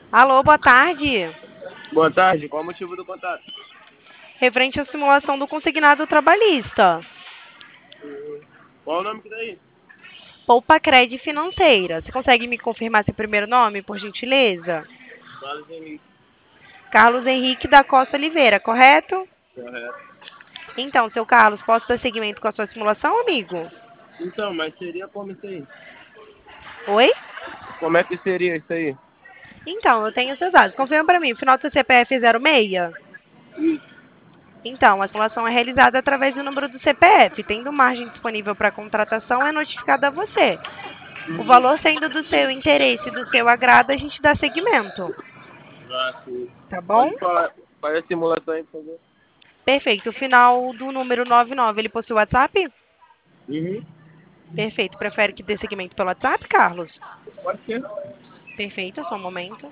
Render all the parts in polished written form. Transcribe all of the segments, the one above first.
Alô, boa tarde. Boa tarde, qual o motivo do contato? Referente à simulação do consignado trabalhista. Qual o nome que tá aí? Poupa Cred Financeira. Você consegue me confirmar seu primeiro nome, por gentileza? Carlos Henrique. Carlos Henrique da Costa Oliveira, correto? Correto. Então, seu Carlos, posso dar seguimento com a sua simulação, amigo? Então, mas seria como isso aí? Oi? Como é que seria isso aí? Então, eu tenho seus dados. Confirma para mim, o final do seu CPF é 06? Isso. Então, a simulação é realizada através do número do CPF. Tendo margem disponível para contratação, é notificado a você. O valor sendo do seu interesse e do seu agrado, a gente dá seguimento. Ah, sim. Tá bom? Pode falar, faz a simulação aí, por favor. Perfeito. O final do número 99, ele possui WhatsApp? Uhum. Perfeito. Prefere que dê seguimento pelo WhatsApp, Carlos? Pode ser. Perfeito, só um momento.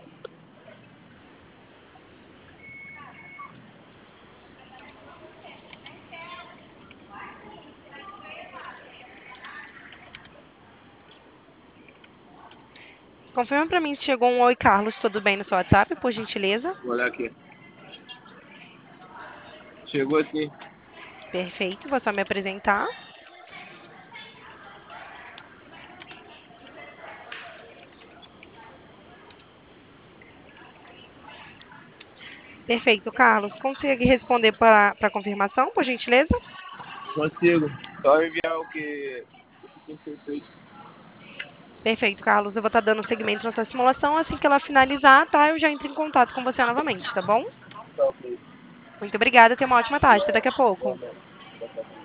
Confirma para mim se chegou um Oi, Carlos, tudo bem no seu WhatsApp, por gentileza? Vou olhar aqui. Chegou assim. Perfeito, vou só me apresentar. Perfeito, Carlos. Consegue responder para a confirmação, por gentileza? Consigo. Só enviar o que tem que ser feito. Perfeito, Carlos. Eu vou estar dando seguimento na sua simulação. Assim que ela finalizar, tá? Eu já entro em contato com você novamente, tá bom? Tá ok. Muito obrigada. Tenha uma ótima tarde. Até daqui a pouco. Igualmente.